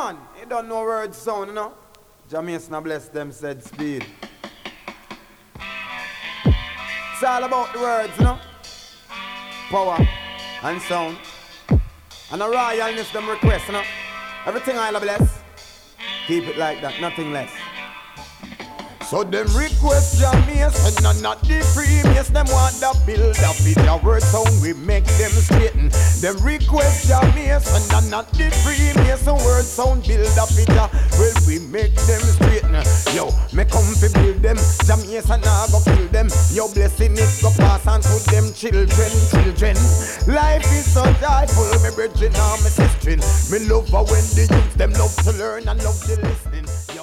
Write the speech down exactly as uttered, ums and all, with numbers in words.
man, you don't know word sound, you know. Jamaican bless them said speed. It's all about the words, you know. Power and sound. And a royalness them request, you know. Everything I'll bless. Keep it like that, nothing less. So them request Jamaican and not the previous. Them want the build up with the word sound, we make them straighten. Them request Jamaican and not the previous. The word sound build up with the, well, we make them straighten. Yo, me come to build them. Jamaican I go kill them. Yo, blessing it go pass on to them children, children. Life is so joyful, me bridging on my sister. Me love her when the youth them love to learn and love to listening.